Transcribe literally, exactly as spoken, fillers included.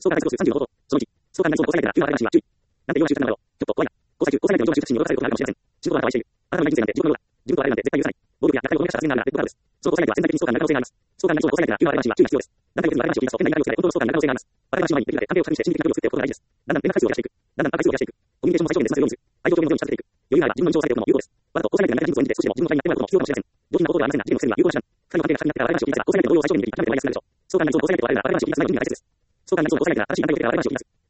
相関内数さんじゅうのこと。そのいち、相関内数を起こさないから、急な話は注意。なんてよん習慣なのよ。ちょっと怖いな。交際中、交際相手を上手に就活に驚かされることがあるかもしれません。仕事は愛している。あなたの内人生なんて地獄のようだ。自分と会えるなんて絶対許さない。暴力や仲良くをめちゃ殺人なんだってことなのです。その交際相手は潜在的に相関になる可能性があります。相関内数を起こさないから、急な話は注意が必要です。だんだん別に話を聞き出すと変な言い方をされ、本当の相関になる可能性があります。あなたが前にできるだけ関係を確認して心理的な距離を作っておくことが大事です。だんだん連絡回数を減らしていく。だんだん回数を減らしていく。コミュニケーションも最小限で済ませるようにする。愛情表現のように近づけていく。余裕があれば自分の印象を下げておくのも有効です。わざと交際相手が苦手な人物を演じて少しでも自分の話題になってもらうことも必要かもしれません。上品なことではありませんが、事件のくせには有効な手段。二人の関係が深くなってから笑い話を聞いたら、交際相手の動揺を最小限にでき、極めてマイナスになるでしょう。相関内数を起こさないと笑えるなら笑い話を聞きなさいの意味が大切です。相関内数を起こさないから、新しい仲良くて笑い話を聞きます。